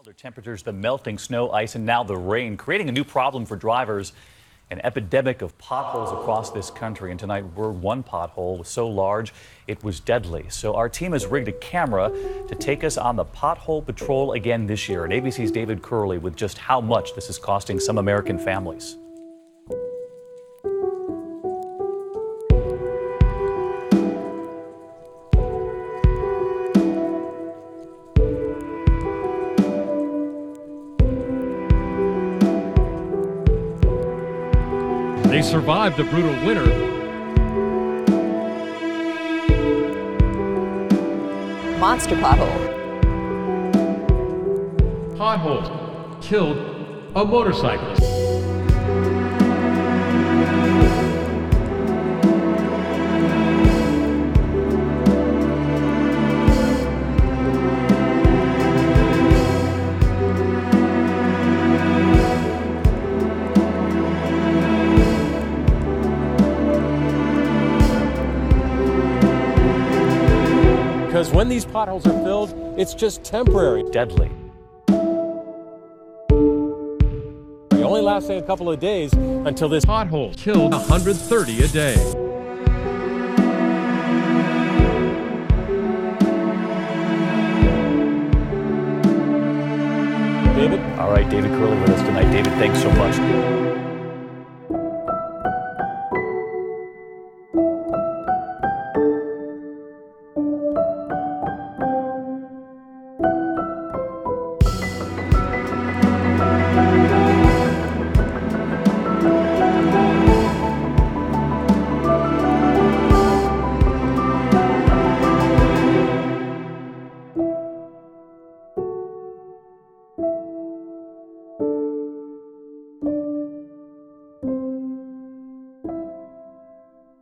Milder temperatures, the melting snow, ice, and now the rain, creating a new problem for drivers. An epidemic of potholes across this country. And tonight, one pothole was so large it was deadly. So our team has rigged a camera to take us on the pothole patrol again this year. And ABC's David Curley with just how much this is costing some American families. They survived the brutal winter. Monster pothole. Potholes killed a motorcyclist. Because when these potholes are filled, it's just temporary. Deadly. It only lasts a couple of days until this Pothole killed 130 a day. David? All right, David Curley with us tonight. David, thanks so much.